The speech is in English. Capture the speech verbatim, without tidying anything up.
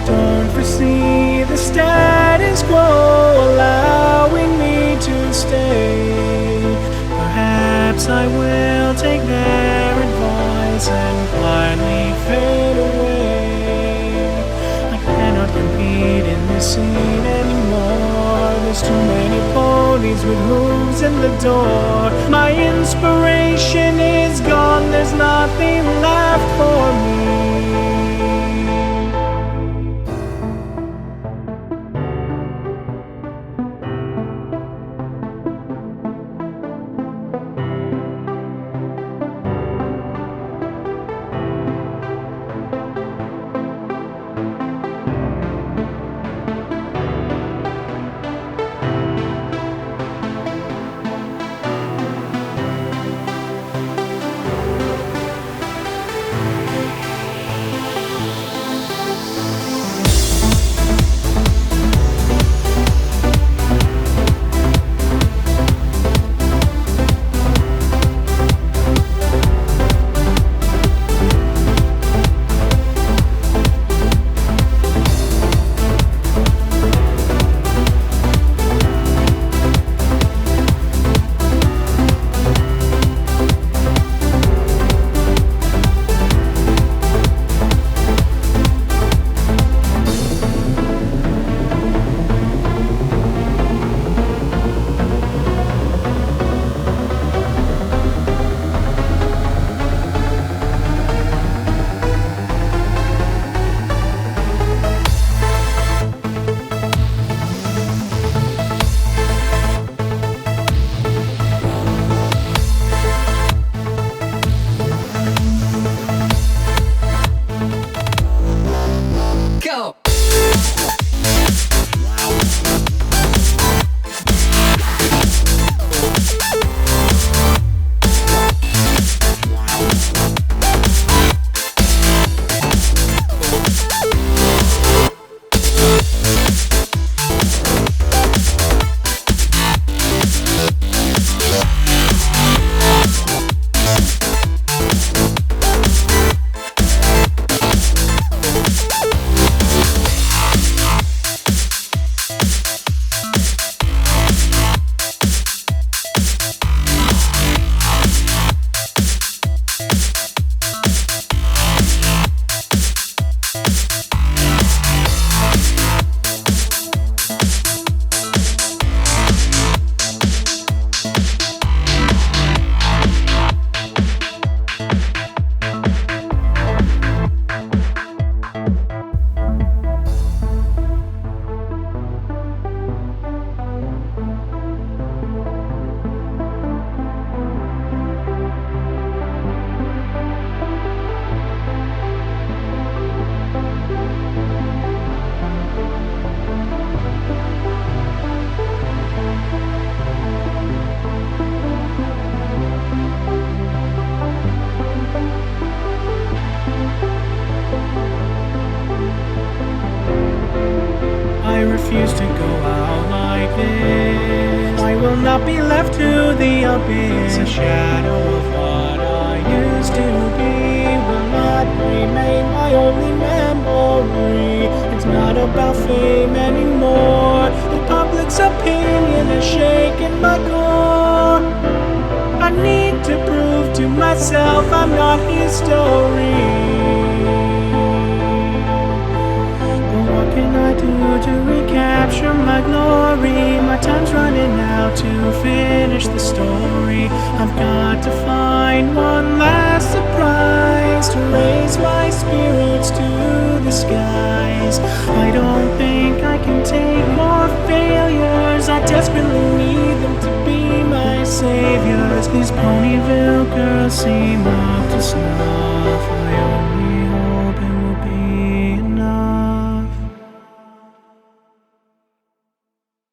don't foresee the status quo allowing me to stay. Perhaps I will take their advice and quietly fade away. I cannot compete in this scene anymore. There's too many ponies with hooves in the door. My inspiration is gone, there's nothing left for me. I refuse to go out like this. I will not be left to the abyss. A shadow of what I used to be will not remain my only memory. It's not about fame anymore. The public's opinion has shaken my core. I need to prove to myself I'm not history. What can I do to recapture my glory? My time's running out to finish the story. I've got to find one last surprise to raise my spirits to the skies. I don't think I can take more failures. I desperately need them to be my saviors. These Ponyville girls seem up to snuff.